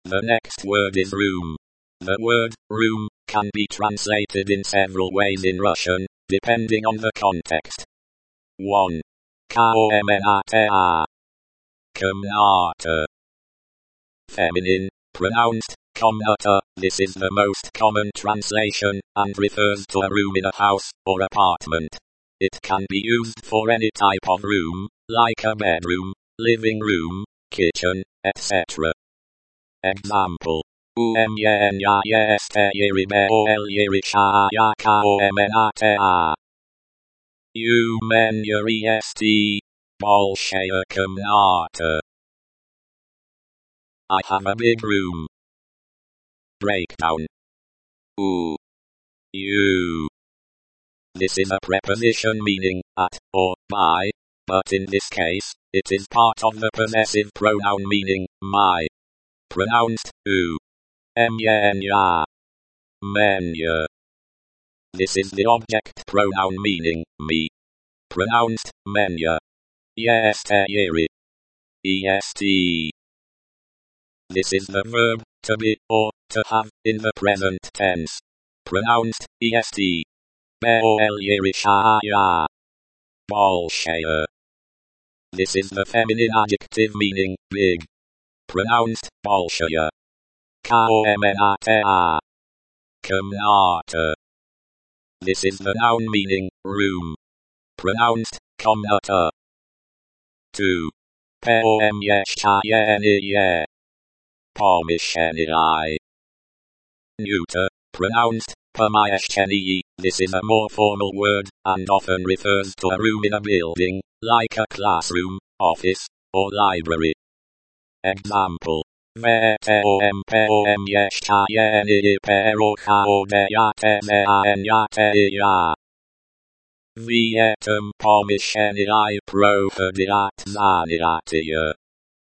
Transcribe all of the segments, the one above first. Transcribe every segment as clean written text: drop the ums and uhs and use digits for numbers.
The next word is room. The word room can be translated in several ways in Russian, depending on the context. 1. Komnata. Komnata. Feminine, pronounced komnata. This is the most common translation and refers to a room in a house or apartment. It can be used for any type of room, like a bedroom, living room, kitchen, etc. Example. Bolshaya komnata. I have a big room. Breakdown. This is a preposition meaning at or by, but in this case, it is part of the possessive pronoun meaning my. Pronounced menya. Menya. This is the object pronoun meaning me. Pronounced menya. Yestayeri. Est. This is the verb to be or to have in the present tense. Pronounced est. Bolshaya. Bolshaya. This is the feminine adjective meaning big. Pronounced bolshaya. Komnata. Komnata. This is the noun meaning room. Pronounced komnata. 2. Pomyeshchayeniye. Pomyshcheniye. Neuter, pronounced pomyeshcheniye. This is a more formal word, and often refers to a room in a building, like a classroom, office, or library. Example. Pomyeshchayeniye perochaodeyatezeanyateiya. Vietum pomyshcheniye prophadiatzaniatiya.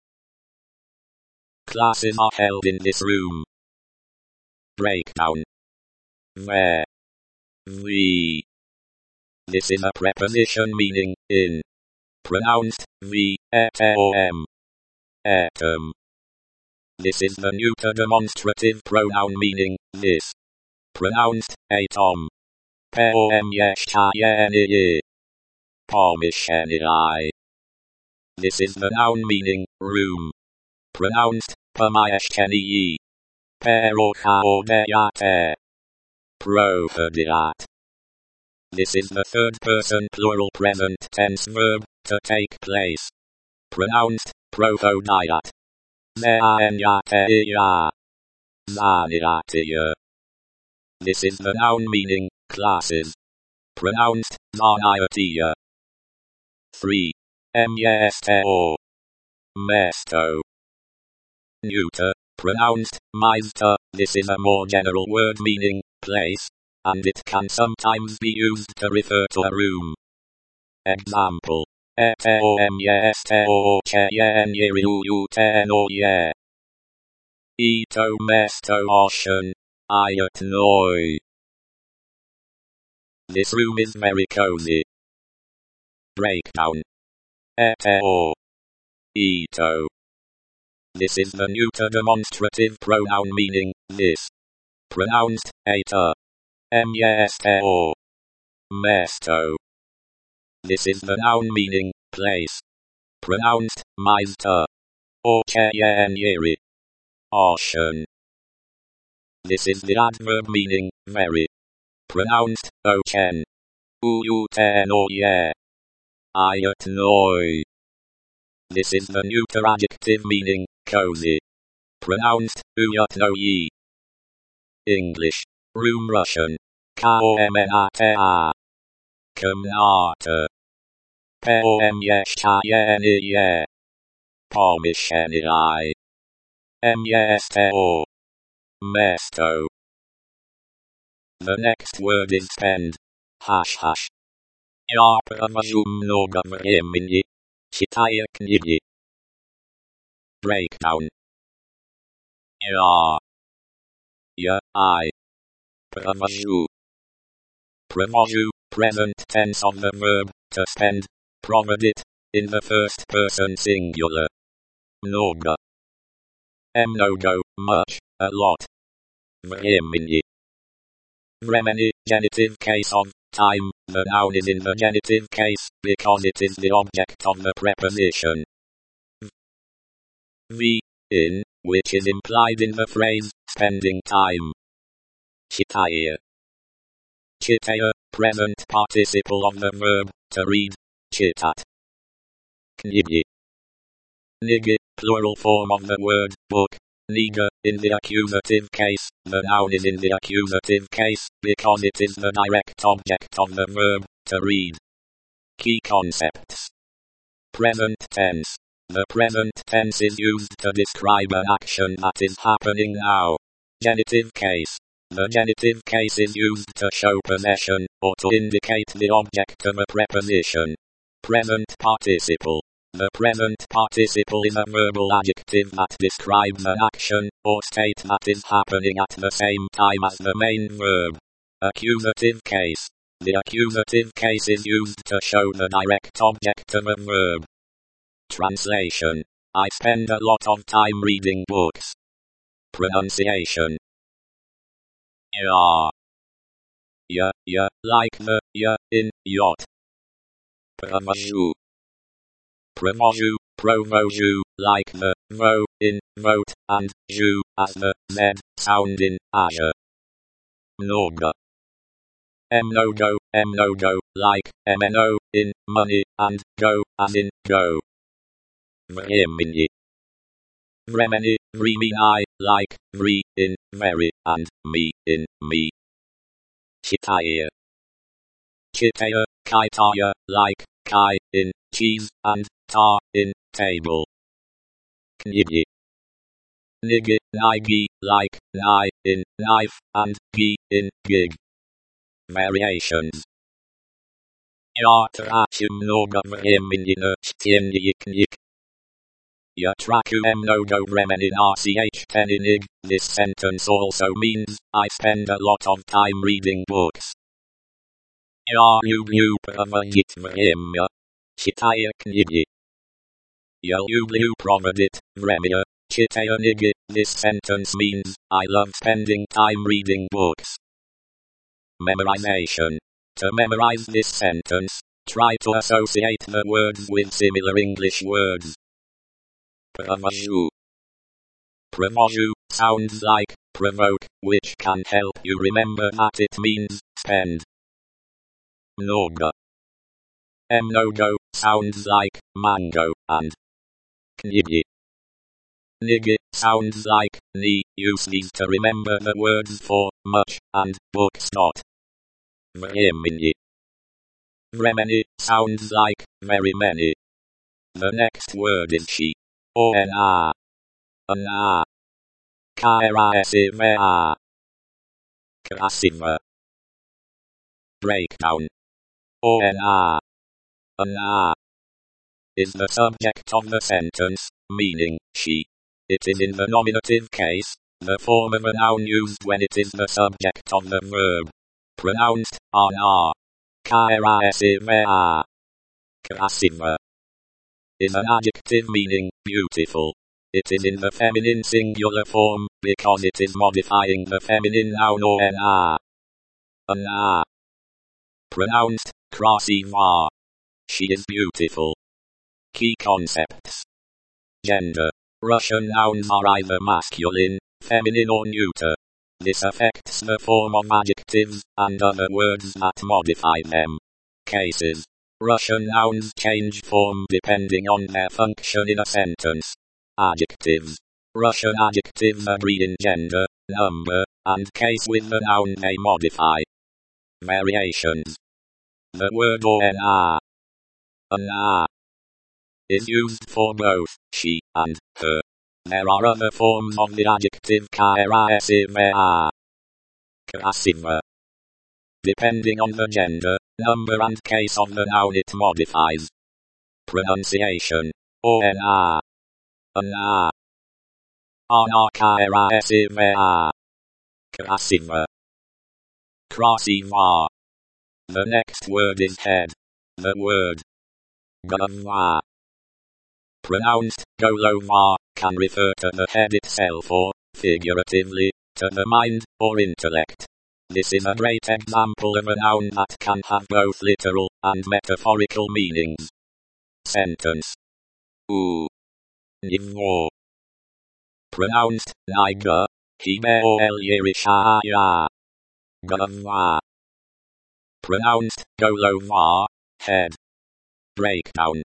Classes are held in this room. Breakdown. Where. The. This is a preposition meaning in. Pronounced etom. Etom. This is the neuter demonstrative pronoun meaning this. Pronounced atom. Pomyeshchayeniye. Pomyshcheniye. This is the noun meaning room. Pronounced pomyeshcheniye. Perochaodeyate. Prophadiat. This is the third person plural present tense verb to take place. Pronounced prophodiat. Zeanyateiya. Zaniatiya. This is the noun meaning classes. Pronounced zaniatiya. 3. Myesto. Mesto. Neuter, pronounced maizta. This is a more general word meaning place, and it can sometimes be used to refer to a room. Example. Etomyestoocheyeniryutenoye. Ito mesto ocean. Ayatnoi. This room is very cozy. Breakdown. Eteo. Ito. This is the neuter demonstrative pronoun meaning this. Pronounced eta. Myesteo. Mesto. This is the noun meaning place. Pronounced maizta. Ocheyenyeri. Ocean. This is the adverb meaning very. Pronounced ochen. Uyutenoye. Ayatnoi. This is the neuter adjective meaning cozy. Pronounced uyatnoyi. English. Room Russian. Komnata. Komnata. Pomyeshchayeniye. Pomyshcheniye. Myesto. Mesto. The next word is spend. ##. Я провожу много времени, читая книги. Breakdown. I. Провожу. Провожу, present tense of the verb, to spend, проводит, in the first person singular. Много. Mnogo, much, a lot. Времени. Времени, genitive case of time. The noun is in the genitive case because it is the object of the preposition. The in, which is implied in the phrase spending time. Читая. Читая, present participle of the verb to read. Читать. Книги. Книги, plural form of the word book. Книга, in the accusative case. The noun is in the accusative case because it is the direct object of the verb to read. Key concepts. Present tense. The present tense is used to describe an action that is happening now. Genitive case. The genitive case is used to show possession or to indicate the object of a preposition. Present participle. The present participle is a verbal adjective that describes an action or state that is happening at the same time as the main verb. Accusative case. The accusative case is used to show the direct object of a verb. Translation. I spend a lot of time reading books. Pronunciation. Ya, like the ya in yacht. Promoju. Promoju, like the vo in vote, and ju as the z sound in Azure. Mnogo. Mnogo, like mno in money, and go as in go. Времени. Времени, like vri in very, and me in me. Читая. Читая, китая, like kai in cheese, and ta in table. Книги. Книги, kniги, like knife in knife, and gi in gig. Variations. Я трачу много времени на чтение книг. Я трачу много времени на чтение книг. This sentence also means, I spend a lot of time reading books. Я люблю проводить время, читая книги. Я люблю проводить время, читая книги. This sentence means, I love spending time reading books. Memorization. To memorize this sentence, try to associate the words with similar English words. Promoju. Promoju sounds like provoke, which can help you remember that it means spend. Mnogo. Mnogo sounds like mango, and kniги. Kniги sounds like ni. Use these to remember the words for much and books not. Времени. Времени sounds like very many. The next word is she. Ona. Она. Красивая. Красиво. Breakdown. Она. Она is the subject of the sentence, meaning she. It is in the nominative case, the form of a noun used when it is the subject of the verb. Pronounced ana. Красивая. Красиво is an adjective meaning beautiful. It is in the feminine singular form because it is modifying the feminine noun ona. Она. Pronounced красива. She is beautiful. Key concepts. Gender. Russian nouns are either masculine, feminine or neuter. This affects the form of adjectives and other words that modify them. Cases. Russian nouns change form depending on their function in a sentence. Adjectives. Russian adjectives agree in gender, number, and case with the noun they modify. Variations. The word она is used for both she and her. There are other forms of the adjective красивая. Красиво. Depending on the gender, number and case of the noun it modifies. Pronunciation. Она. Она. Она красивая. Красиво. Красиво. The next word is head. The word голова, pronounced golova, can refer to the head itself or figuratively, to the mind or intellect. This is a great example of a noun that can have both literal and metaphorical meanings. Sentence. Nivo. Pronounced, Niger, Hibeo el Yerishaya. Gava. Pronounced, Golova, head. Breakdown.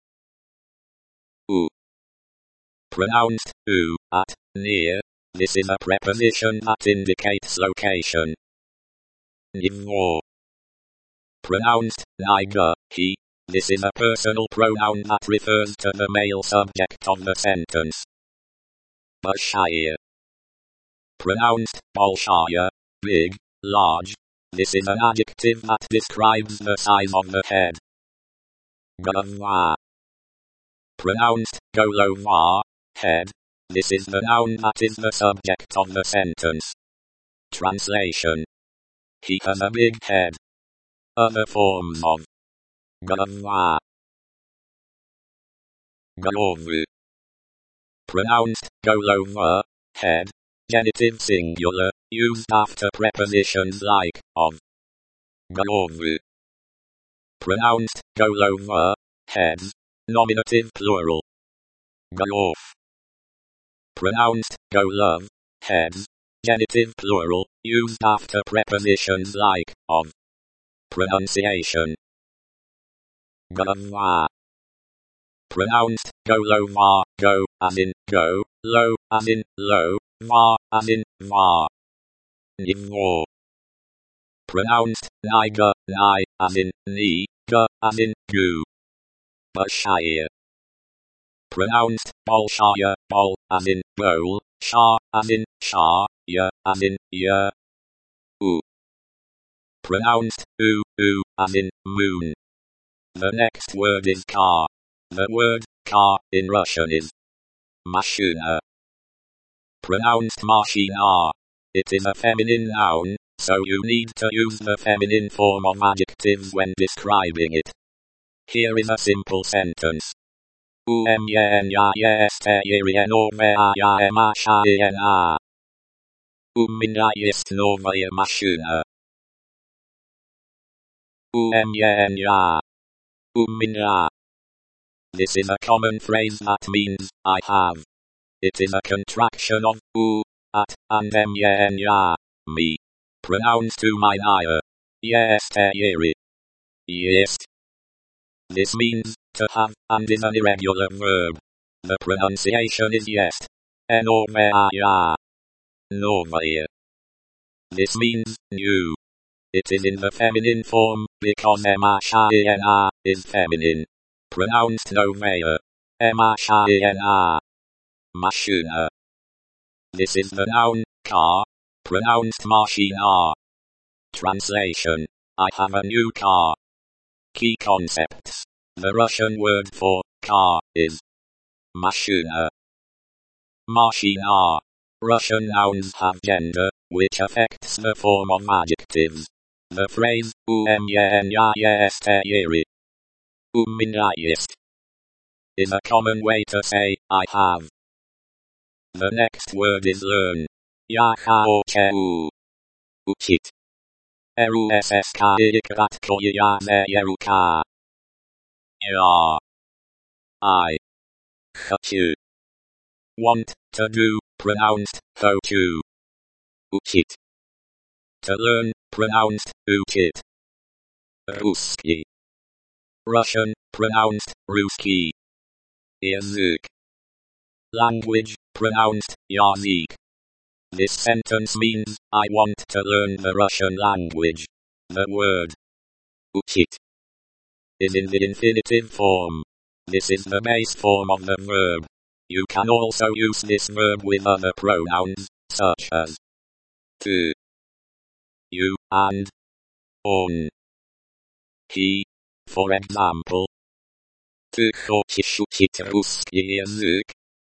Pronounced, at, near. This is a preposition that indicates location. Nivo. Pronounced, Niger, he. This is a personal pronoun that refers to the male subject of the sentence. Bashaya. Pronounced, Bolshaya, big, large. This is an adjective that describes the size of the head. Golova. Pronounced, Golova, head. This is the noun that is the subject of the sentence. Translation. He has a big head. Other forms of Golova. Golovu. Pronounced, Golova, head. Genitive singular, used after prepositions like, of. Golovu. Pronounced, Golova, heads. Nominative plural. Golov. Pronounced, Golov, heads. Genitive plural, used after prepositions like, of. Pronunciation. Golova. Pronounced, Golova, go, as in, go, low, as in, low, va, as in, va. Nivo. Pronounced, Niger, ni, as in, ni, ga, as in, gu. Bashaya. Pronounced, Bolshaya, bol, as in, bowl, sha, as in, sha, ya, as in, ya. Pronounced, as in, moon. The next word is car. The word, car, in Russian is mashina. Pronounced mashina. It is a feminine noun, so you need to use the feminine form of adjectives when describing it. Here is a simple sentence. Umminna jest novaya mashina. Umminna. This is a common phrase that means, I have. It is a contraction of at, and myenna, me. Pronounced to my ire. Yesteyeri. Jest. This means, to have, and is an irregular verb. The pronunciation is jest. Novaya. Novaya. This means, new. It is in the feminine form, because mashina is feminine. Pronounced novaya. Mashina. Mashina. This is the noun, car. Pronounced mashina. Translation. I have a new car. Key concepts. The Russian word for car is mashina. Mashina. Russian nouns have gender, which affects the form of adjectives. The phrase umminna yesteyeri. Umminna jest is a common way to say, I have. The next word is learn. Yachaocheu. Uchit. Russka ikratkoya yeruka. Ja. I. Хочу. Want, to do, pronounced, хочу. Uchit. To learn, pronounced, uchit. Ruski. Russian, pronounced, Ruski. Язык. Language, pronounced, yazyk. This sentence means, I want to learn the Russian language. The word uchit is in the infinitive form. This is the base form of the verb. You can also use this verb with other pronouns, such as to, you, and on. He, for example. Ты хочешь учить русский язык?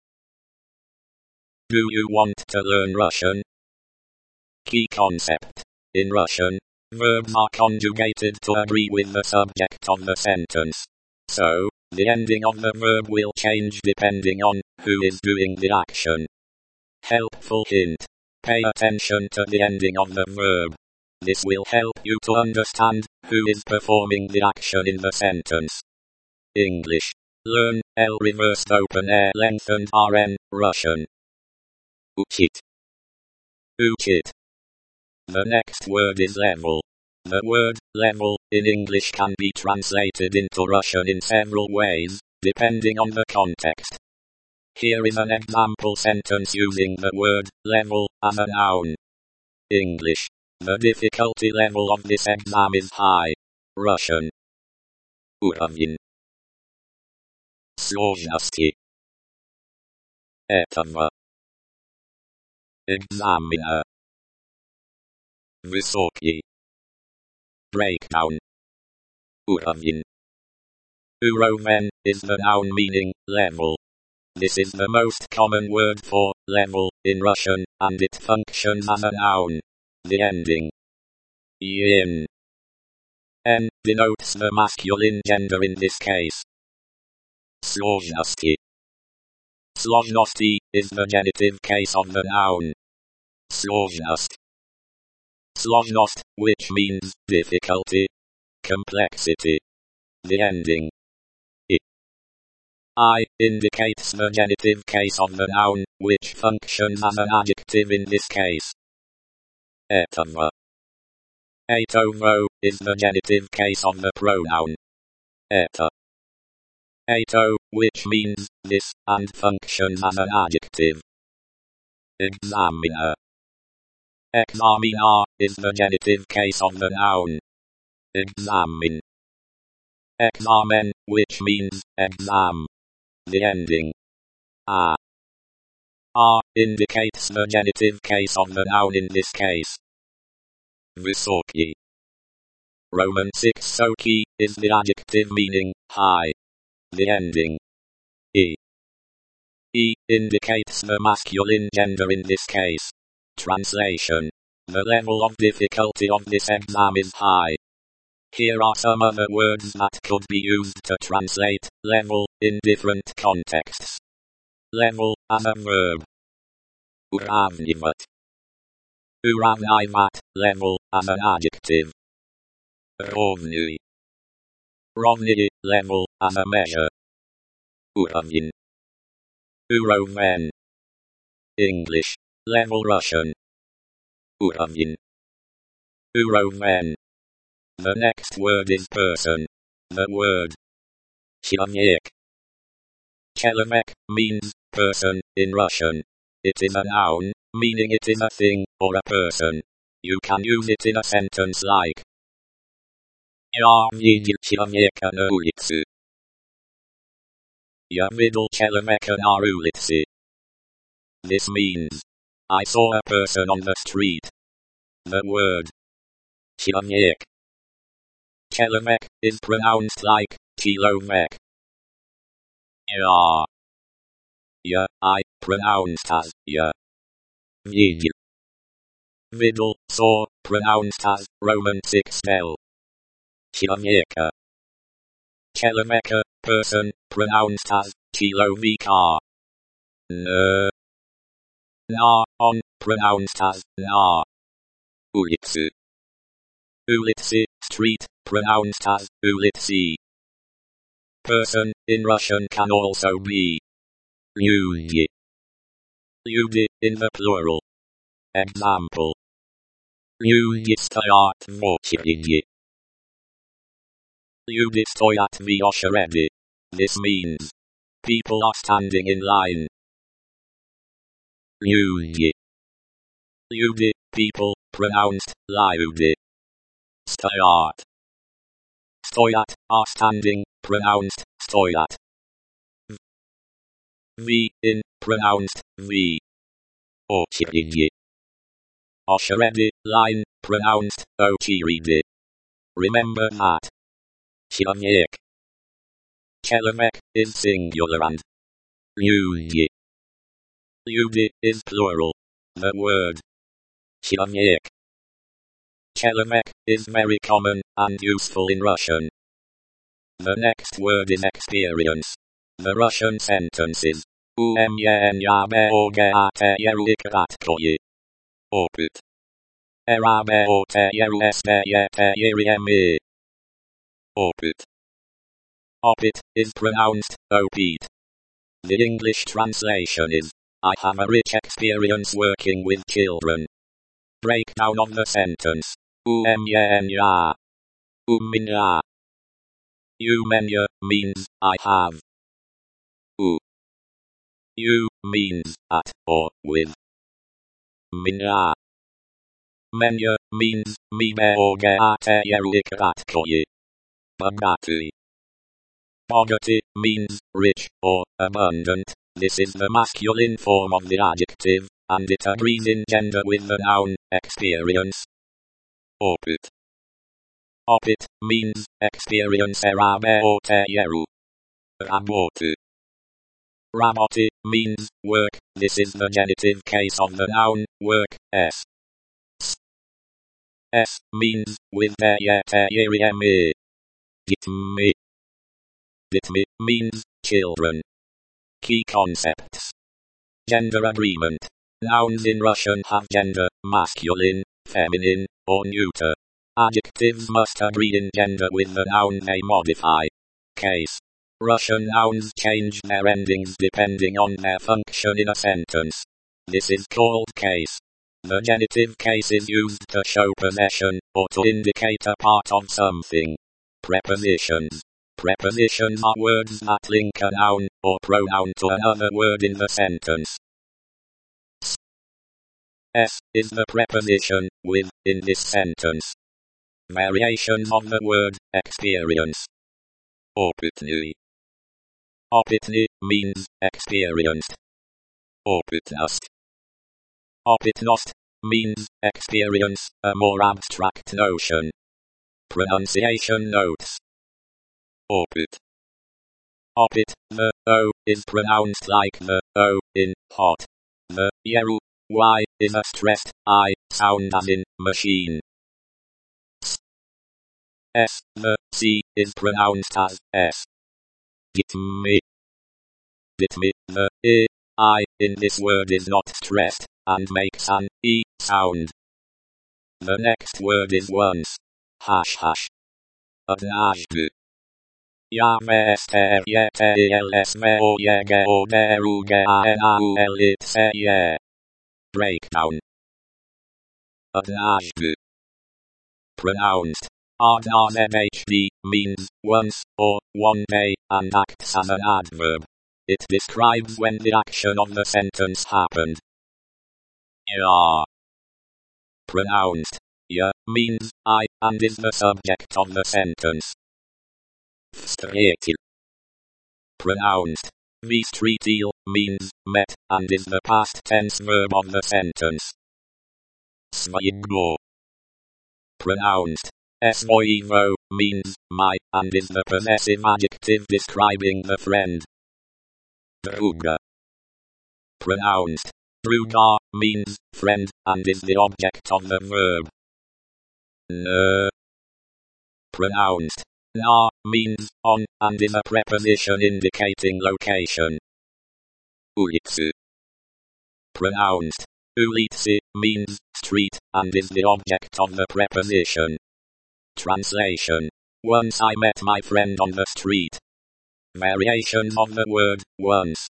Do you want to learn Russian? Key concept. In Russian, verbs are conjugated to agree with the subject of the sentence. So, the ending of the verb will change depending on who is doing the action. Helpful hint. Pay attention to the ending of the verb. This will help you to understand who is performing the action in the sentence. English. Learn L reversed open air lengthened RN, Russian. Uchit. Uchit. The next word is level. The word level in English can be translated into Russian in several ways, depending on the context. Here is an example sentence using the word level as a noun. English. The difficulty level of this exam is high. Russian. Уровень. Сложности. Этого экзамена. Высокий. Breakdown. Уровень. Уровень is the noun meaning level. This is the most common word for level in Russian, and it functions as a noun. The ending in N denotes the masculine gender in this case. Сложности. Сложности is the genitive case of the noun. Сложность. Сложность, which means difficulty, complexity. The ending I indicates the genitive case of the noun, which functions as an adjective in this case. Этого. Этого is the genitive case of the pronoun. Это. Eto, which means this, and functions as an adjective. Examiner. Examiner is the genitive case of the noun. Examine. Examen, which means exam. The ending a indicates the genitive case of the noun in this case. Высокий. Roman 6 Soki is the adjective meaning high. The ending E indicates the masculine gender in this case. Translation. The level of difficulty of this exam is high. Here are some other words that could be used to translate level in different contexts. Level as a verb. Уравнивать. Уравнивать, level as an adjective. Ровный. Ровный, level as a measure. Уровень. Уровень. English. Level Russian. Уровень. Уровень. The next word is person. The word человек. Человек means person in Russian. It is a noun, meaning it is a thing or a person. You can use it in a sentence like Я видел человека на улице. Я видел человека на улице. This means I saw a person on the street. The word человек. Человек is pronounced like человек. Я I pronounced as я. Видел. Vidal, saw, pronounced as Roman 6 spell. Человека. Человека, person, pronounced as человека. Na, on, pronounced as na. Улицы. Улицы, street, pronounced as улицы. Person, in Russian can also be люди. Люди, in the plural. Example. Люди стоят в очереди. Люди стоят в очереди. This means people are standing in line. Люди. Люди, people, pronounced люди. Стоят. Стоят, are standing, pronounced стоят. V, in, pronounced V. Очереди. Очереди, line, pronounced очереди. Remember that. Человек. Человек is singular and люди. Люди is plural. The word человек. Человек is very common and useful in Russian. The next word is experience. The Russian sentences Umjenia beogeate jeruikratkoji. Oput. Erabeote jerustejete jeriemi. Oput. Opit is pronounced opit. The English translation is, I have a rich experience working with children. Breakdown of the sentence. Umjenia. Umminya. Umenya means I have. U means at or with. Minya. Menya means mi beogeate jeruikratkoji. Bagati. Bogati means rich or abundant. This is the masculine form of the adjective, and it agrees in gender with the noun experience. Oput. Opit means experience erabeote jeru. Rabotu. Raboti means work. This is the genitive case of the noun work. S means with yete yeriemi. Ditmi. Ditmi means children. Key concepts. Gender agreement. Nouns in Russian have gender, masculine, feminine, or neuter. Adjectives must agree in gender with the noun they modify. Case. Russian nouns change their endings depending on their function in a sentence. This is called case. The genitive case is used to show possession, or to indicate a part of something. Prepositions. Prepositions are words that link a noun, or pronoun to another word in the sentence. S is the preposition, with, in this sentence. Variations of the word, experience. Oputny. Opitny means experienced. Opitnost. Opitnost means experience, a more abstract notion. Pronunciation notes. Oput. Opit, the O is pronounced like the O in hot. The yeru, Y, is a stressed I sound as in machine. S, the C, is pronounced as S. Ditmi. Ditmi, the I in this word is not stressed, and makes an E sound. The next word is once. Hash. Adnajdu. Yavester yete ilsvo yege oderuge anauelitse. Breakdown. Adnajdu. Pronounced. Adnazhd means once, or one day, and acts as an adverb. It describes when the action of the sentence happened. Ya. Pronounced. Ya means I, and is the subject of the sentence. Vstretil. Pronounced. Vstretil means met, and is the past tense verb of the sentence. Svoivo. Pronounced. Svoivo means my, and is the possessive adjective describing the friend. Druga. Pronounced. Druga means friend, and is the object of the verb. N. Pronounced. Na means on, and is a preposition indicating location. Ulitsu. Pronounced. Ulitsi means street, and is the object of the preposition. Translation. Once I met my friend on the street. Variations of the word once.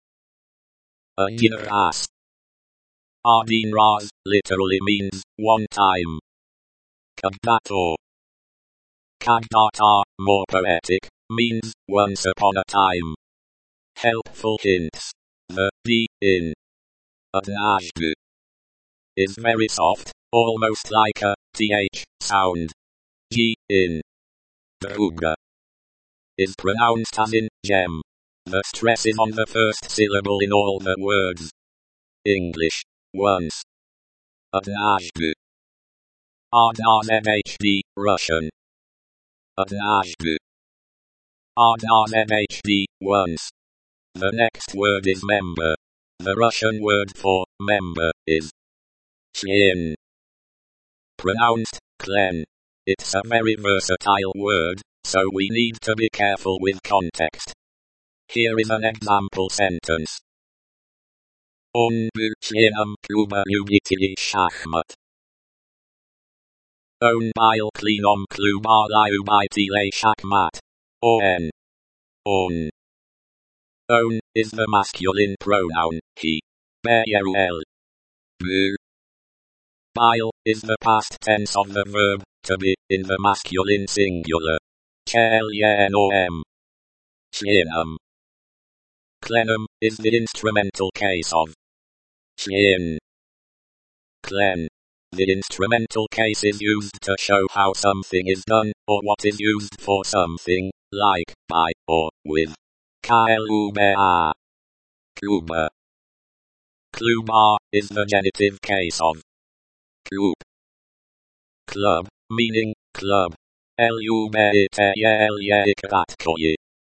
Один раз. Один раз literally means one time. Когда-то. Когда-то, more poetic, means once upon a time. Helpful hints. The D in Однажды is very soft, almost like a th sound. G in Druga is pronounced as in gem. The stress is on the first syllable in all the words. English. Once. Однажды. Однажды, Russian. Однажды. Однажды, once. The next word is member. The Russian word for member is член. Pronounced klen. It's a very versatile word, so we need to be careful with context. Here is an example sentence. Onbudgenom kluba ljubitelji šachmat. Onbile klinom kluba ljubitelji šachmat. On. On. On is the masculine pronoun, he. Berl. Bu. Bile is the past tense of the verb, to be, in the masculine singular. Chelyenom. Chinum. Clenum is the instrumental case of. Chin. Clen. The instrumental case is used to show how something is done, or what is used for something, like, by, or, with. Kluba. Kluba. Kluba is the genitive case of. Klub. Club, meaning, club. Ljubitelji.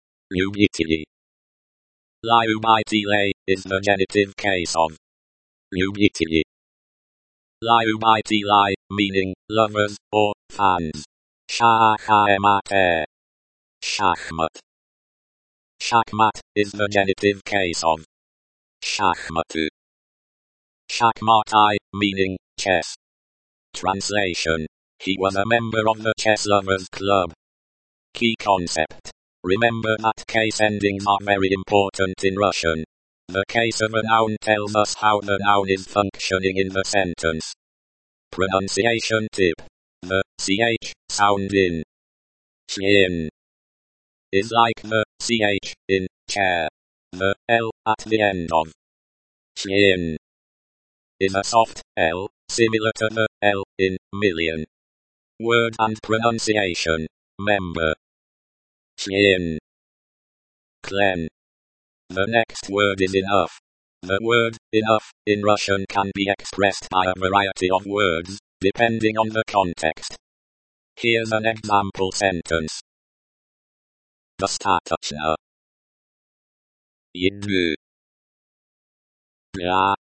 Ljubitele is the genitive case of. Ljubitelji. Ljubiteli, meaning, lovers, or, fans. Šachmat. Šachmat. Šachmat is the genitive case of. Šachmatu. Šachmatai, meaning, chess. Translation. He was a member of the Chess Lovers Club. Key concept. Remember that case endings are very important in Russian. The case of a noun tells us how the noun is functioning in the sentence. Pronunciation tip. The ch sound in chin is like the ch in chair. The l at the end of chin is a soft l, similar to the l in million. Word and pronunciation. Member. Chin. Klen. The next word is enough. The word enough in Russian can be expressed by a variety of words, depending on the context. Here's an example sentence. Достаточно. Еду. Для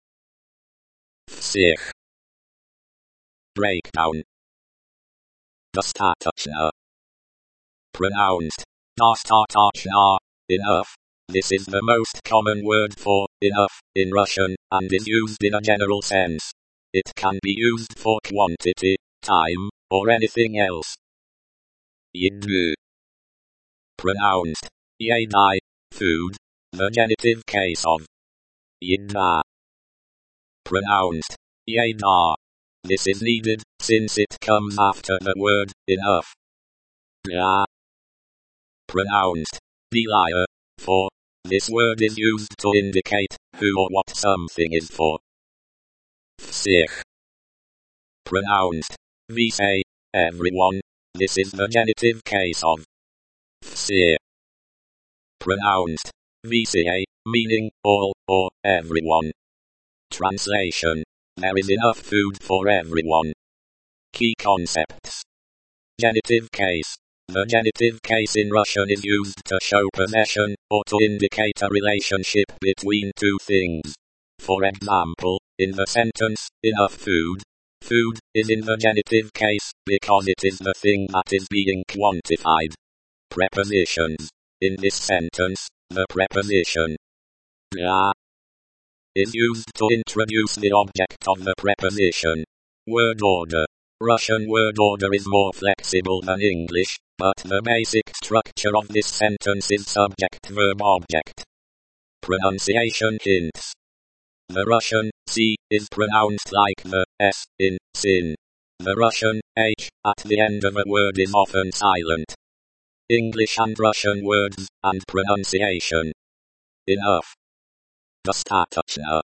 всех. Breakdown. Достаточно. Pronounced. Достаточно. Enough. This is the most common word for enough in Russian, and is used in a general sense. It can be used for quantity, time, or anything else. Еду. Pronounced. Едai. Food. The genitive case of. Еда. Pronounced. Еда. This is needed, since it comes after the word enough. Для. Pronounced. Для. For. This word is used to indicate who or what something is for. Всех. Pronounced. Все. Everyone. This is the genitive case of. Все. Pronounced. Все, meaning all, or everyone. Translation. There is enough food for everyone. Key concepts. Genitive case. The genitive case in Russian is used to show possession, or to indicate a relationship between two things. For example, in the sentence, enough food, food is in the genitive case, because it is the thing that is being quantified. Prepositions. In this sentence, the preposition для is used to introduce the object of the preposition. Word order. Russian word order is more flexible than English, but the basic structure of this sentence is subject-verb-object. Pronunciation hints. The Russian C is pronounced like the S in sin. The Russian H at the end of a word is often silent. English and Russian words and pronunciation. Enough. Достаточно.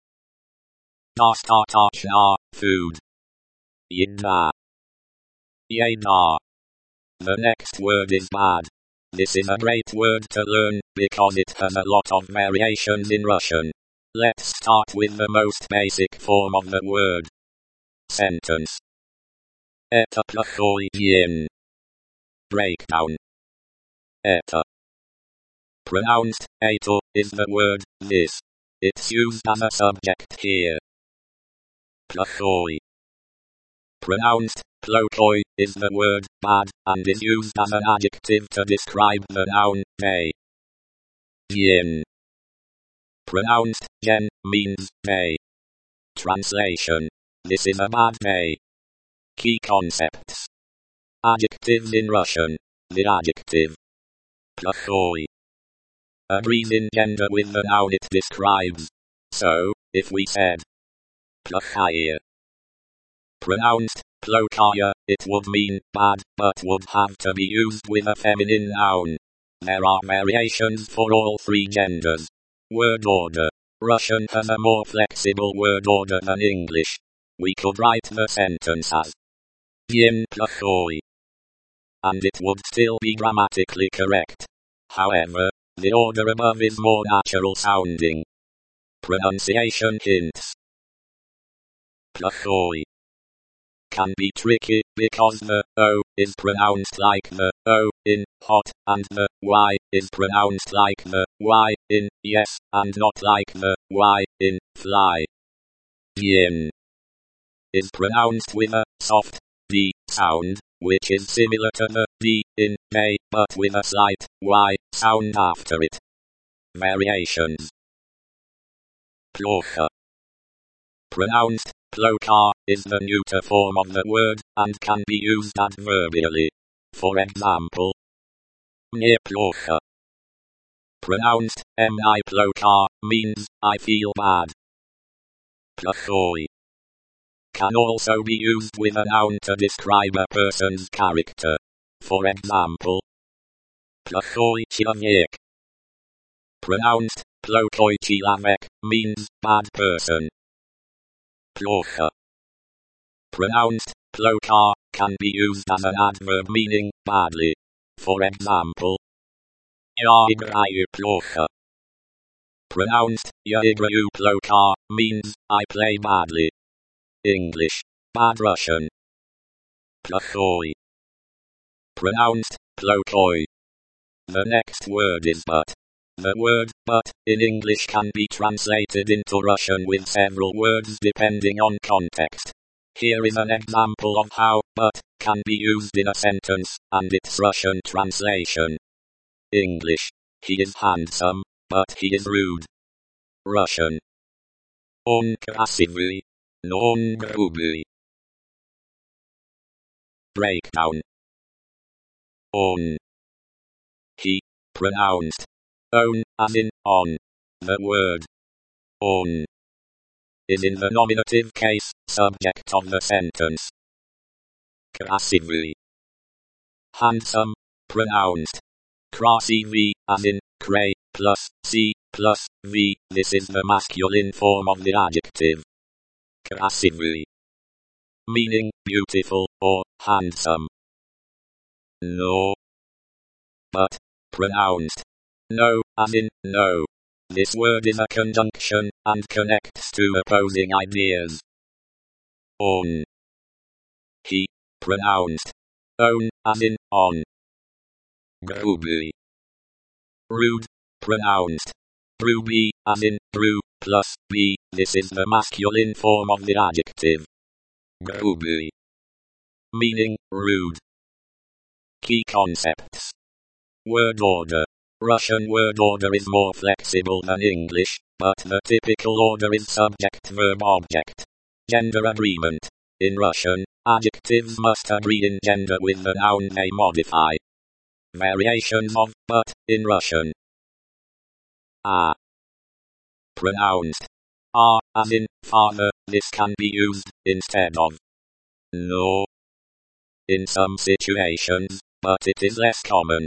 Достаточно. Food. Еда. Еда. The next word is bad. This is a great word to learn, because it has a lot of variations in Russian. Let's start with the most basic form of the word. Sentence. Это плохой день. Breakdown. Это. Pronounced, это, is the word, this. It's used as a subject here. Плохой. Pronounced, plохой, is the word, bad, and is used as an adjective to describe the noun, day. День. Pronounced gen means day. Translation: this is a bad day. Key concepts. Adjectives in Russian. The adjective плохой agrees in gender with the noun it describes. So, if we said плохая, pronounced plokaya, it would mean bad, but would have to be used with a feminine noun. There are variations for all three genders. Word order. Russian has a more flexible word order than English. We could write the sentence as день плохой, and it would still be grammatically correct. However, the order above is more natural sounding. Pronunciation hints. Плохой can be tricky because the O is pronounced like the O in hot, and the Y is pronounced like the Y in yes, and not like the Y in fly. Yin is pronounced with a soft D sound, which is similar to the D in day, but with a slight Y sound after it. Variations. Плохо, pronounced plokha, is the neuter form of the word, and can be used adverbially. For example, мне плохо, pronounced mi plokha, means I feel bad. Плохой can also be used with a noun to describe a person's character. For example, плохой человек, pronounced плохой человек, means bad person. Плохо, pronounced plokha, can be used as an adverb meaning badly. For example, я играю плохо, pronounced я играю плохо, means I play badly. English, bad Russian. Плохой, pronounced плохой. The next word is but. The word but in English can be translated into Russian with several words depending on context. Here is an example of how but can be used in a sentence, and its Russian translation. English: he is handsome, but he is rude. Russian: он красивый, но он грубый. Breakdown. On. He, pronounced on, as in on. The word on is in the nominative case, subject of the sentence. Красивый. Handsome, pronounced красивый, as in cray plus c plus v. This is the masculine form of the adjective. Красивый, meaning beautiful or handsome. No, but pronounced no, as in no. This word is a conjunction and connects two opposing ideas. On. He, pronounced on, as in on. Грубый. Rude, pronounced грубый, as in bru plus b. This is the masculine form of the adjective. Грубый, meaning rude. Key concepts. Word order. Russian word order is more flexible than English, but the typical order is subject-verb-object. Gender agreement. In Russian, adjectives must agree in gender with the noun they modify. Variations of but in Russian. A. Pronounced a, as in father. This can be used instead of no in some situations, but it is less common.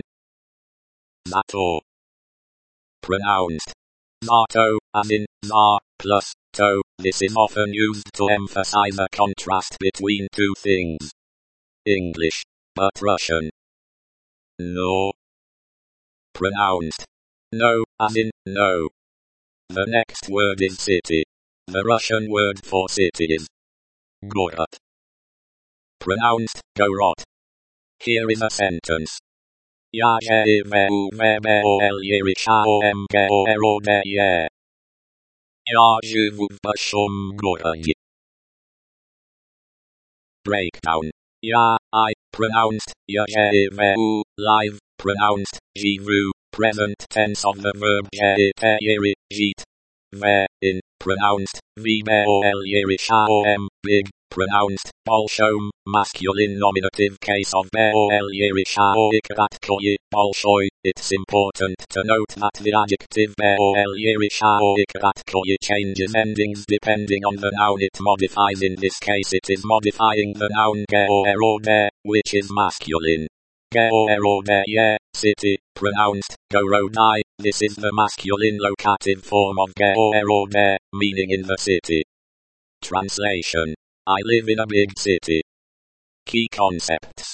Zato. Pronounced zato, as in za plus to. This is often used to emphasize a contrast between two things. English, but Russian. No. Pronounced no, as in no. The next word is city. The Russian word for city is город. Pronounced город. Here is a sentence. Я живу в большом городе. Я живу в большом городе. Breakdown. Я, I, pronounced я живу, live, pronounced живу, present tense of the verb жить. in, pronounced, v-bol-yerish-om, big, pronounced, bolshom, masculine nominative case of bol-yerish-o-ikratkoye, bolshoi. It's important to note that the adjective bol-yerish-o-ikratkoye changes endings depending on the noun it modifies. In this case it is modifying the noun ge-or-de, which is masculine. Ge-or-de, city, pronounced, gorodai. This is the masculine locative form of ge-or-de, meaning in the city. Translation. I live in a big city. Key concepts.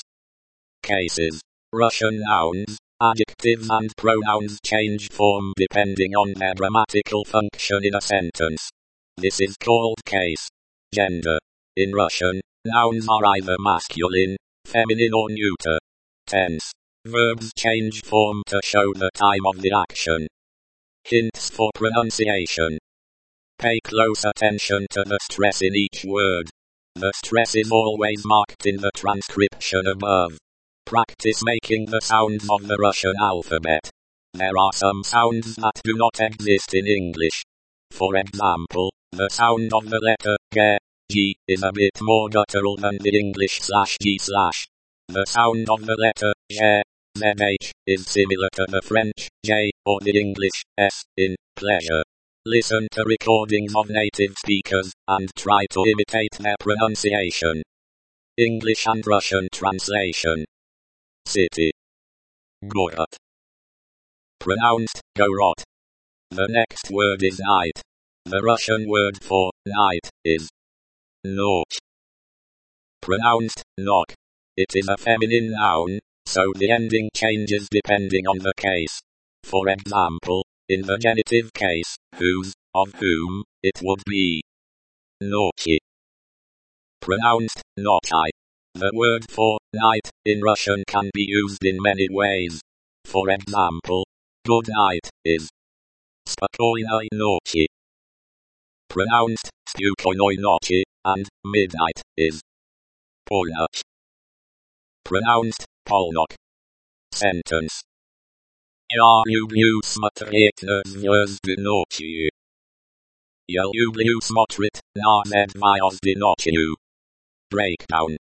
Cases. Russian nouns, adjectives and pronouns change form depending on their grammatical function in a sentence. This is called case. Gender. In Russian, nouns are either masculine, feminine or neuter. Tense. Verbs change form to show the time of the action. Hints for pronunciation. Pay close attention to the stress in each word. The stress is always marked in the transcription above. Practice making the sounds of the Russian alphabet. There are some sounds that do not exist in English. For example, the sound of the letter G is a bit more guttural than the English /G/. The sound of the letter ZH is similar to the French J or the English S in pleasure. Listen to recordings of native speakers and try to imitate their pronunciation. English and Russian translation. City. Gorod. Pronounced gorod. The next word is night. The Russian word for night is noch. Pronounced nok. It is a feminine noun, so the ending changes depending on the case. For example, in the genitive case, whose, of whom, it would be nochi. Pronounced nochai. The word for night in Russian can be used in many ways. For example, good night is spokojnoi nochi. Pronounced spokojnoi nochi, and midnight is polnoch. Pronounced polnok. Sentence. Я люблю смотреть на звезды ночью. Я люблю смотреть на звезды ночью. Breakdown.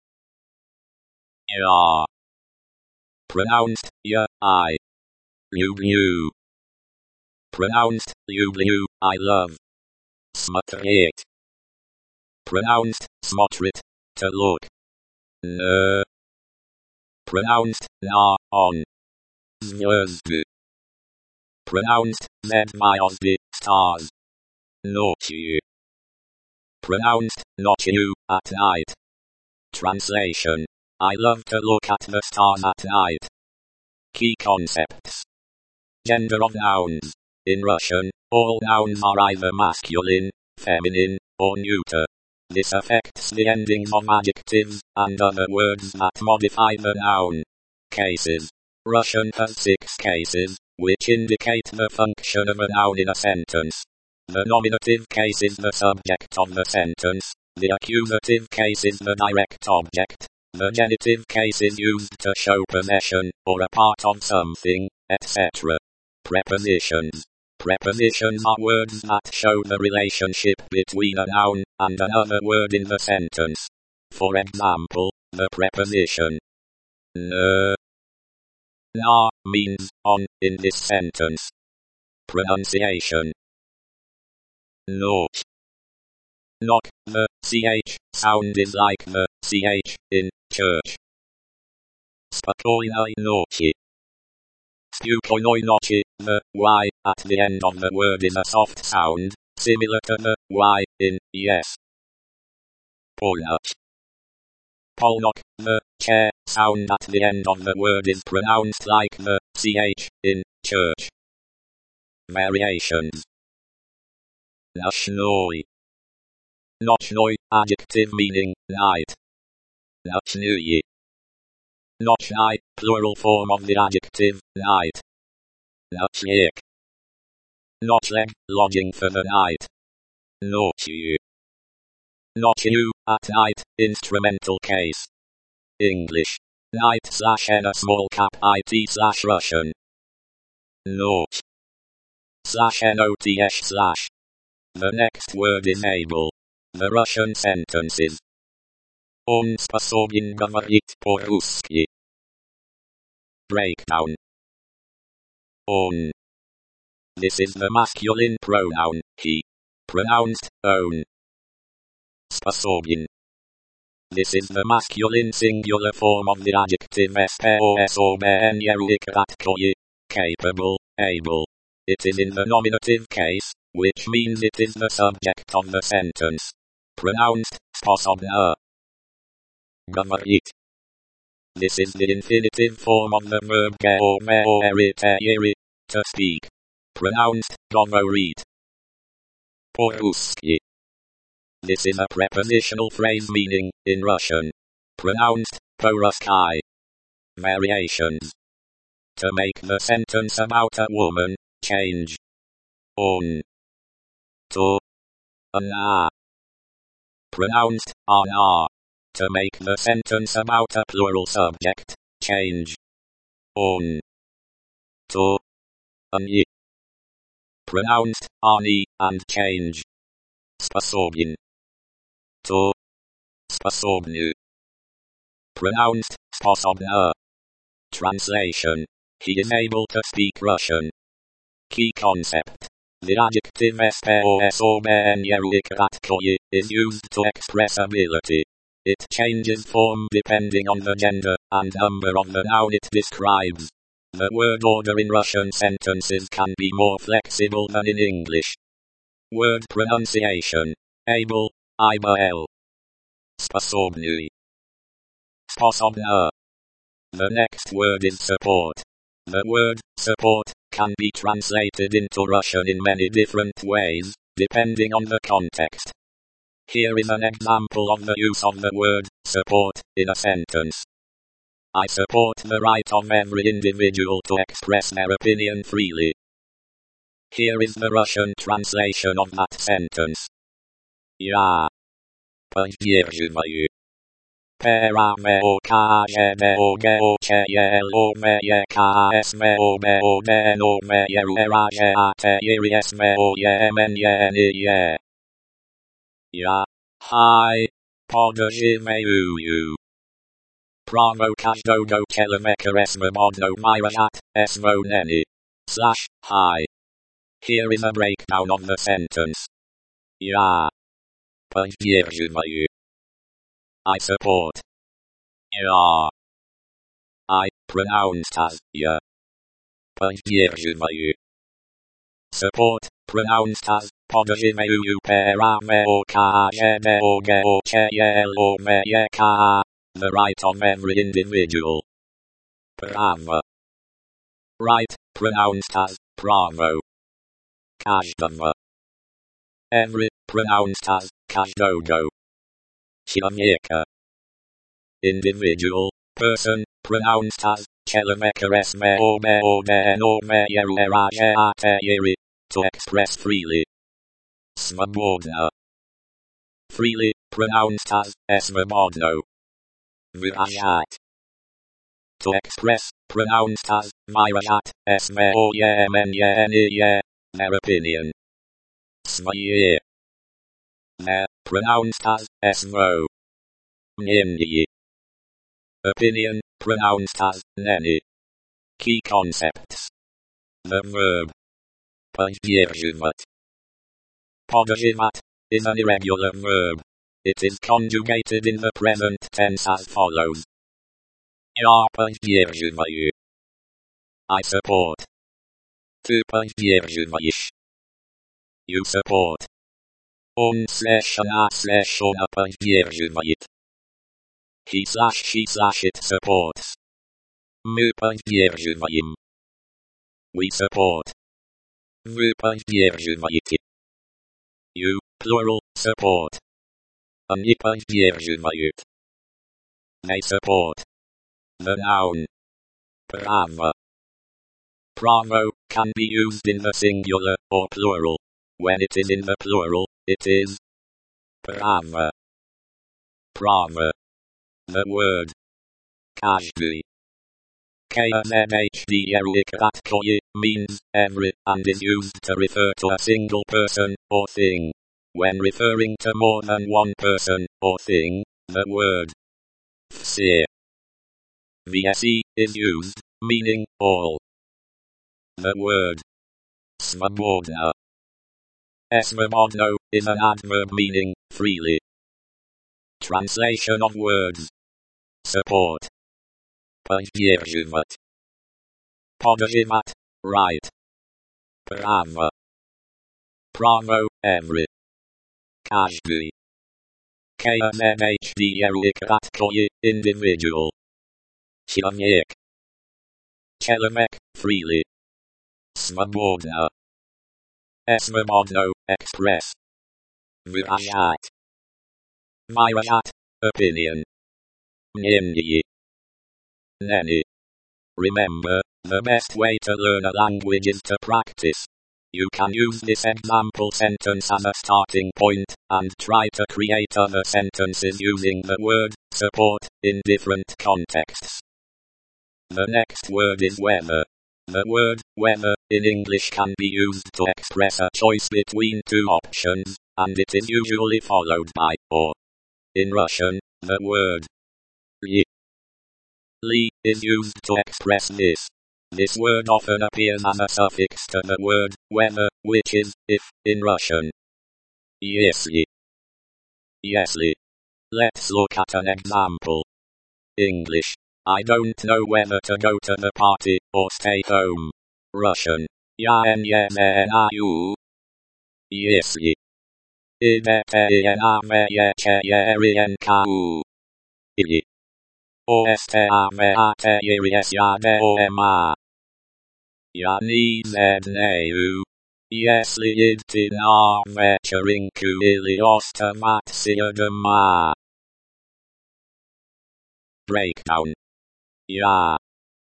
Я. Pronounced I. Люблю. Pronounced люблю, I love. Смотреть. Pronounced смотреть, to look. N. Pronounced na, on. Звезды. Pronounced звезды, stars. Ночью. Pronounced ночью, at night. Translation. I love to look at the stars at night. Key concepts. Gender of nouns. In Russian, all nouns are either masculine, feminine, or neuter. This affects the endings of adjectives and other words that modify the noun. Cases. Russian has 6 cases, which indicate the function of a noun in a sentence. The nominative case is the subject of the sentence. The accusative case is the direct object. The genitive case is used to show possession, or a part of something, etc. Prepositions. Prepositions are words that show the relationship between a noun and another word in the sentence. For example, the preposition n, na means on in this sentence. Pronunciation. Noch. Knock. The ch sound is like the ch in church. Spokojnoi nochi. Spokojnoi nochi. The y at the end of the word is a soft sound, similar to the y in yes. Polnoch. Polnoch. The ch sound at the end of the word is pronounced like the ch in church. Variations. Nochnoi. Nochnoi, adjective meaning night. Nochnui. Nochnai, plural form of the adjective night. Nochlik. Nochleg, lodging for the night. Nochu. Nochu, at night, instrumental case. English. Night/n a small cap it/Russian. Noch. /noth/ The next word is able. The Russian sentence is Он способен говорить по-русски. Breakdown. Он. This is the masculine pronoun, he. Pronounced, own. Способен. This is the masculine singular form of the adjective sposobен kratkoye, capable, able. It is in the nominative case, which means it is the subject of the sentence. Pronounced, способна. Говорить. This is the infinitive form of the verb говорить, to speak. Pronounced, говорить. По-русски. This is a prepositional phrase meaning, in Russian. Pronounced, по-русски. Variations. To make the sentence about a woman, change. Он. To. Она. Pronounced, она. To make the sentence about a plural subject, change. Он. To. Они. Pronounced, они, and change. Способен. To. Способны. Pronounced, способна. Translation. He is able to speak Russian. Key concept. The adjective sposobен kratkoye is used to express ability. It changes form depending on the gender and number of the noun it describes. The word order in Russian sentences can be more flexible than in English. Word pronunciation. Able, IBL. Способный. Способна. The next word is support. The word, support, can be translated into Russian in many different ways, depending on the context. Here is an example of the use of the word, support, in a sentence. I support the right of every individual to express their opinion freely. Here is the Russian translation of that sentence. Я поддерживаю право каждого человека свободно выражать свое мнение. Я поддерживаю право каждого человека свободно выражать свое мнение. Hi. Here is a breakdown of the sentence. Я поддерживаю. I support. Я. I, pronounced as я. Поддерживаю. Support, pronounced as поддерживаю право каждого человека. The right of every individual. Право. Right, pronounced as право. Каждого. Every, pronounced as каждого. Человека. Individual, person, pronounced as человека свободно выражать, to express freely. Свободно. Freely, pronounced as свободно. Выражать. To express, pronounced as выражать свое мнение, their opinion. Свое. Their, pronounced as svo. Мнение. Opinion, pronounced as neni. Key concepts. The verb. Поддерживать. Поддерживать is an irregular verb. It is conjugated in the present tense as follows. Я поддерживаю. I support. Ты поддерживаешь. You support. Он/она поддерживает. He/she/it supports. Мы поддерживаем. We support. Вы поддерживаете. You, plural, support. Они поддерживают. They support. The noun. Право. Право can be used in the singular or plural. When it is in the plural, it is право. Право. The word. Каждый. KMMHDRIKATKOY means every and is used to refer to a single person or thing. When referring to more than one person or thing, the word vse is used, meaning all. The word svobodno is an adverb meaning freely. Translation of words: support, poddzierżywać, podżywać, right, prawo, prawo, every, każdy. KMMHDRIKATKOY individual. Człowiek, człowiek, freely. Swobodno, swobodno, express, wyrażać, wyrażać, opinion. Мнение. Neni. Remember, the best way to learn a language is to practice. You can use this example sentence as a starting point, and try to create other sentences using the word support in different contexts. The next word is whether. The word whether in English can be used to express a choice between two options, and it is usually followed by or. In Russian, the word li is used to express this. This word often appears as a suffix to the word whether, which is if in Russian. Если. Если. Let's look at an example. English. I don't know whether to go to the party or stay home. Russian. Я не знаю. Если. IDTNAVECHERINKU. Или. OSTAVATERISYADEOMA. Я не знаю. Если идти на вечеринку или оставаться дома. Breakdown. Я.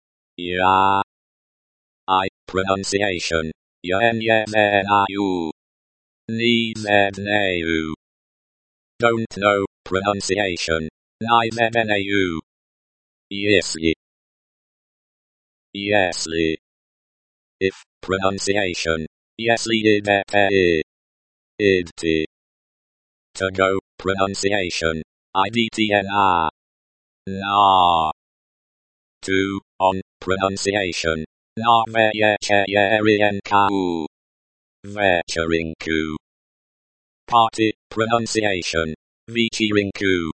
Pronunciation. Я не знаю. Не знаю. Don't know, pronunciation. Не знаю. Если. If, pronunciation. Если idti. To go, pronunciation. IDTNA. Na. To, on, pronunciation. Na вечеринку. Вечеринку. Party, pronunciation. Вечеринку.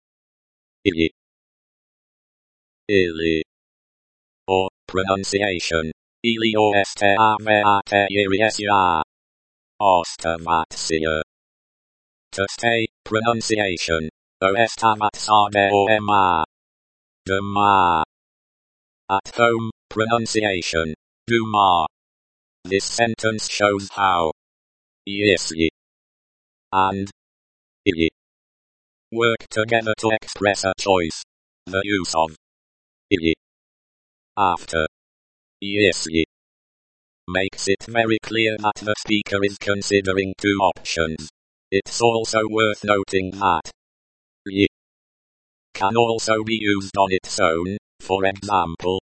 Ili. Or, pronunciation. Ili ostavavaterisya. Ostavatsia. To stay, pronunciation. Oestavatsadeoma. Doma. At home, pronunciation. Duma. This sentence shows how Если and Ili work together to express a choice. The use of Ili after Если makes it very clear that the speaker is considering two options. It's also worth noting that Li can also be used on its own. For example,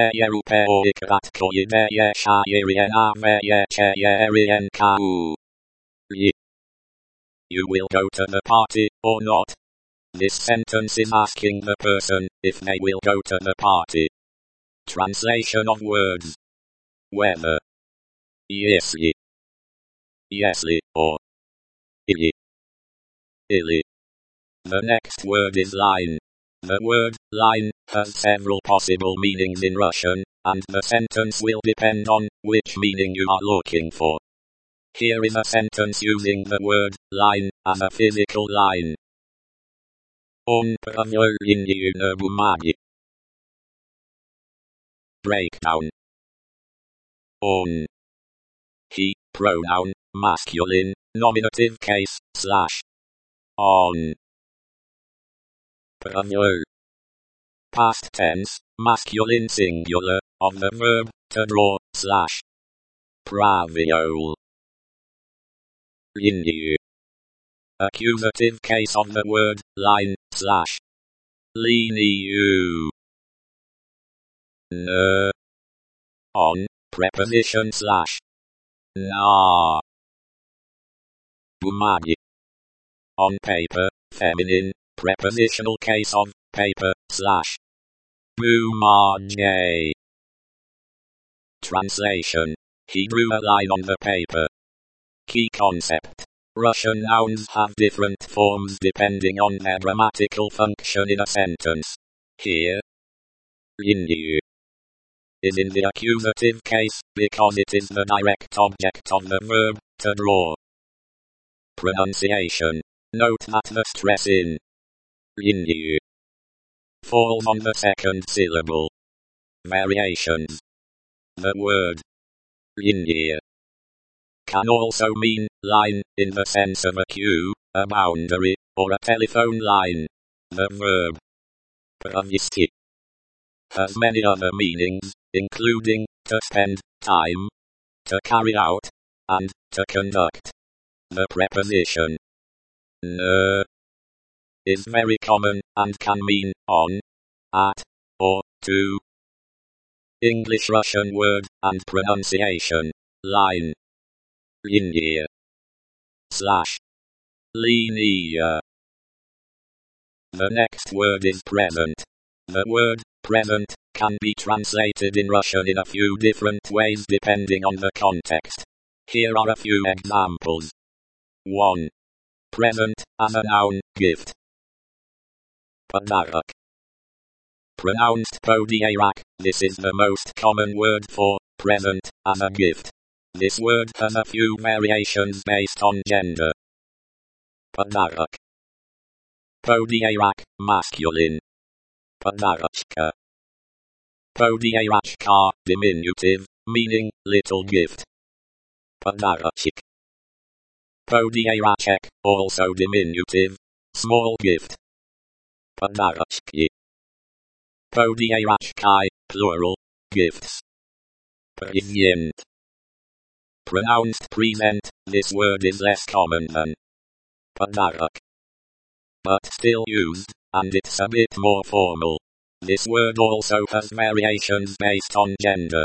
you will go to the party or not. This sentence is asking the person if they will go to the party. Translation of words. Whether. Если or Ili. The next word is line. The word line has several possible meanings in Russian, and the sentence will depend on which meaning you are looking for. Here is a sentence using the word line as a physical line. Он провел линию на бумаге. Breakdown. On. He, pronoun, masculine, nominative case, / on. Провел. Past tense, masculine singular, of the verb, to draw, / Pravil. Linie. Accusative case of the word, line, / Liniu. on, preposition slash. Na. Bumagi. On paper, feminine, prepositional case of, paper, slash. Bumage. Translation. He drew a line on the paper. Key concept. Russian nouns have different forms depending on their grammatical function in a sentence. Here, India is in the accusative case because it is the direct object of the verb to draw. Pronunciation. Note that the stress in India falls on the second syllable. Variations. The word India can also mean line in the sense of a queue, a boundary, or a telephone line. The verb pravesti has many other meanings, including to spend time, to carry out, and to conduct. The preposition na is very common and can mean on, at, or to. English-Russian word and pronunciation. Line. Linia. Slash. Linia. The next word is present. The word present can be translated in Russian in a few different ways depending on the context. Here are a few examples. 1. Present as a noun, gift. Pодарок. Pronounced podiarak, this is the most common word for present as a gift. This word has a few variations based on gender. Pодарок. Podiarak, masculine. Pодарочка. Podiarachka, diminutive, meaning little gift. Подарочек. Podiarachek, also diminutive, small gift. Подарочки. Podiarachkai, plural, gifts. Present. Pronounced present, this word is less common than подарок, but still used, and it's a bit more formal. This word also has variations based on gender.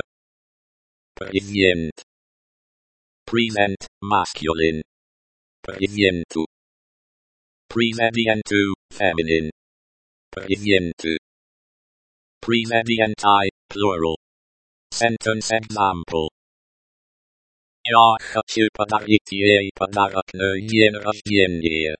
Present. Present, masculine. Presentu. Presedientu, feminine. Presentu. Presedientai, plural. Sentence example. Я хочу подарить ей подарок на день рождения.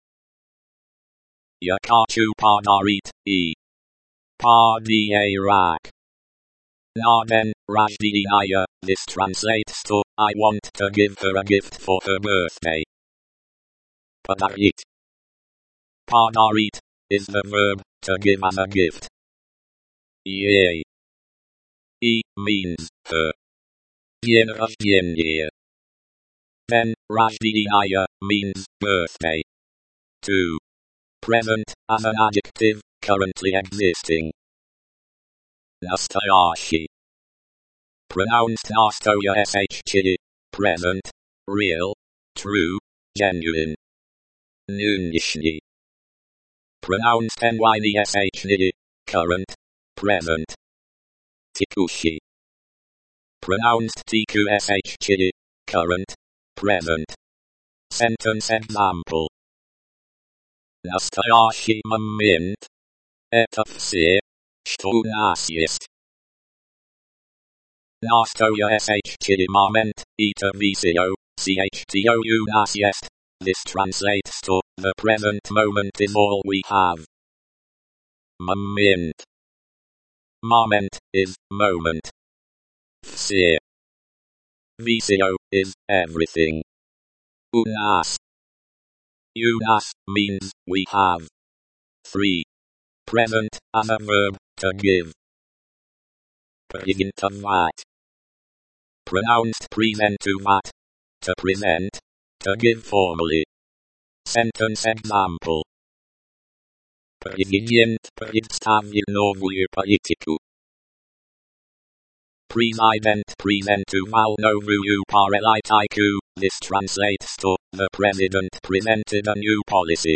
Я хочу подарить ей подарок на день рождения. This translates to I want to give her a gift for her birthday. Подарить. Подарить is the verb to give as a gift. Ей. И means her. День рождения. Then, рождения means birthday. 2. Present as an adjective, currently existing. Настоящий. Pronounced nastoyashchi, present, real, true, genuine. Нынешний. Pronounced nyshny, current, present. Текущий. Pronounced tqshchi, current, present. Sentence example. Настоящий момент. Это все, что у нас есть. Nastoyashchi moment, это visio, chto u nas jest. This translates to, the present moment is all we have. Moment. Moment is moment. Все. Visio is everything. U nas. U nas means we have. 3. Present as a verb to give. Презентовать. Pronounced презентовать. To present. To give formally. Sentence example. Президент представил новую политику. President presentoval novую politiku. This translates to, the president presented a new policy.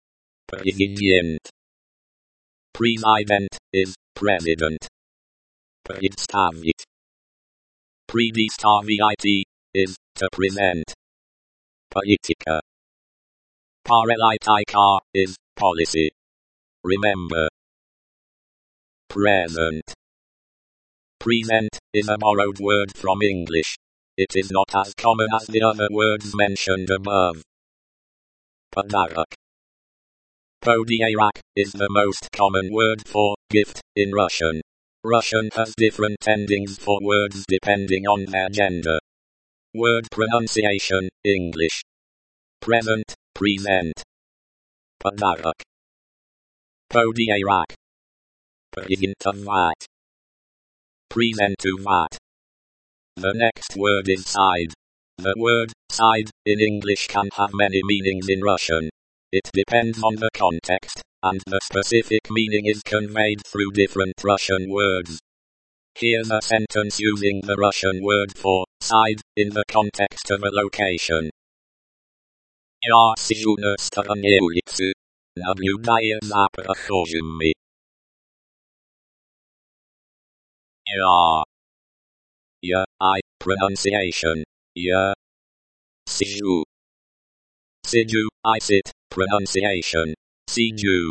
Президент. President is president. Представить. Предоставить is to present. Politica. Paralitica is policy. Remember. Present. Present is a borrowed word from English. It is not as common as the other words mentioned above. Pодарок. Podiarak is the most common word for gift in Russian. Russian has different endings for words depending on their gender. Word pronunciation, English. Present, present. Pодарок. Podiarak. Презентовать. Презентовать. The next word is side. The word side in English can have many meanings in Russian. It depends on the context, and the specific meaning is conveyed through different Russian words. Here's a sentence using the Russian word for side in the context of a location. Я сижу на стороне улицы, наблюдая за прохожими. I pronunciation. Сижу. Сижу, I sit, pronunciation. Сижу.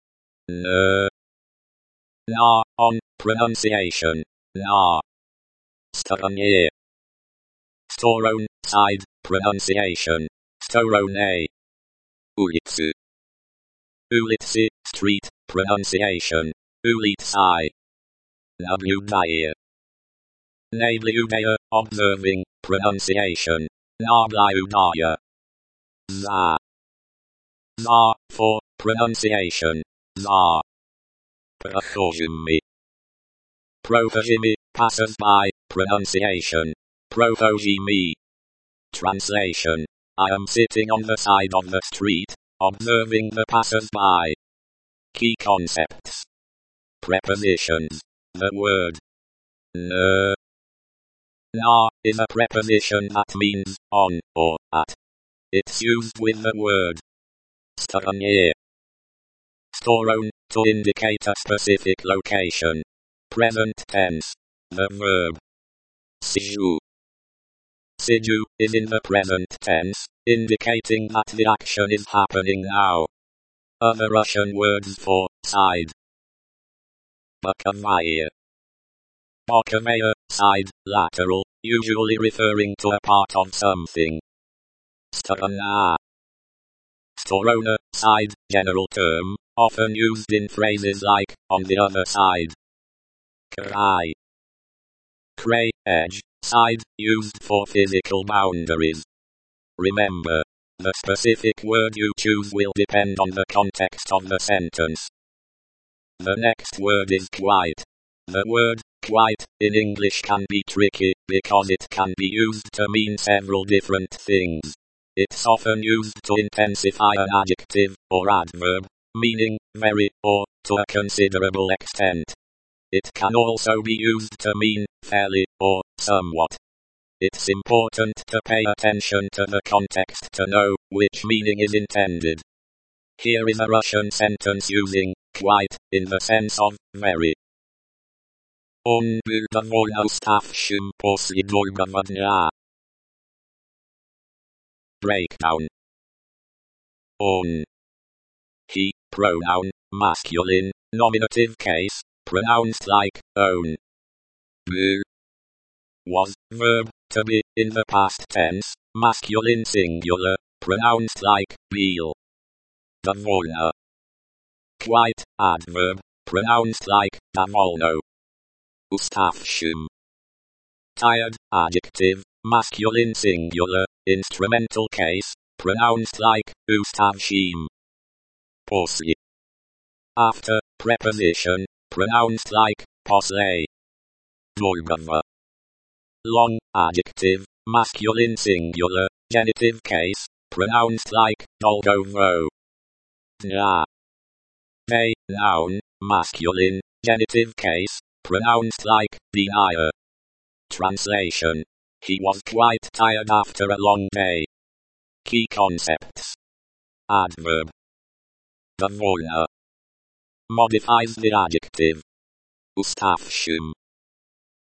На, on, pronunciation. На. Стороне. Сторон, side, pronunciation. Стороне. Улицы. Улицы, street, pronunciation. Улицай. Наблюдая. Наблюдая, observing, pronunciation. Наблюдая. За. За, for, pronunciation. За. Прохожими. Прохожими, passers-by, pronunciation. Прохожими. Translation. I am sitting on the side of the street, observing the passers-by. Key concepts. Prepositions. The word na is a preposition that means on or at. It's used with the word стороне. Стоron, to indicate a specific location. Present tense. The verb сижу. Сижу is in the present tense, indicating that the action is happening now. Other Russian words for side. Боковая. Боковая, side, lateral, usually referring to a part of something. Сторона. Сторона, side, general term, often used in phrases like, on the other side. Край. Край, edge, side, used for physical boundaries. Remember, the specific word you choose will depend on the context of the sentence. The next word is quite. The word quite in English can be tricky because it can be used to mean several different things. It's often used to intensify an adjective or adverb, meaning very or to a considerable extent. It can also be used to mean fairly or somewhat. It's important to pay attention to the context to know which meaning is intended. Here is a Russian sentence using quite in the sense of very. Он был довольно уставшим после долгого дня. Breakdown. Он. He, pronoun, masculine, nominative case, pronounced like own. Был. Was, verb, to be, in the past tense, masculine singular, pronounced like был. Довольно. Quite, adverb, pronounced like довольно. Уставшим. Tired, adjective, masculine singular, instrumental case, pronounced like уставшим. После. After, preposition, pronounced like после. Долгого. Long, adjective, masculine singular, genitive case, pronounced like долгово. Dня. Day, noun, masculine, genitive case, pronounced like dnia. Translation. He was quite tired after a long day. Key concepts. Adverb. Довольно. Modifies the adjective. Уставшим.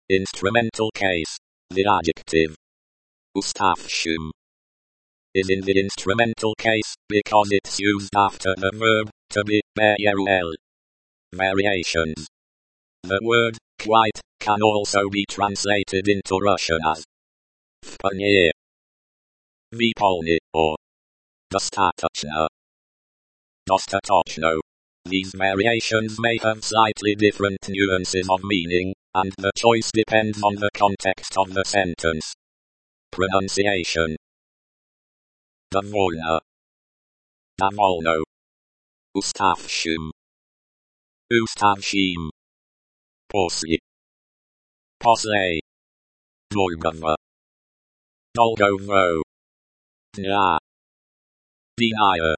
Instrumental case. The adjective Ustafshum is in the instrumental case because it's used after the verb to be, berl. Variations. The word quite can also be translated into Russian as vполне, vypolny, or dostatochno. Dostatochno. These variations may have slightly different nuances of meaning, and the choice depends on the context of the sentence. Pronunciation. Довольно. Довольно. Уставшим. Уставшим. После. После. Долгого. Долгово. Dnia. Dnia.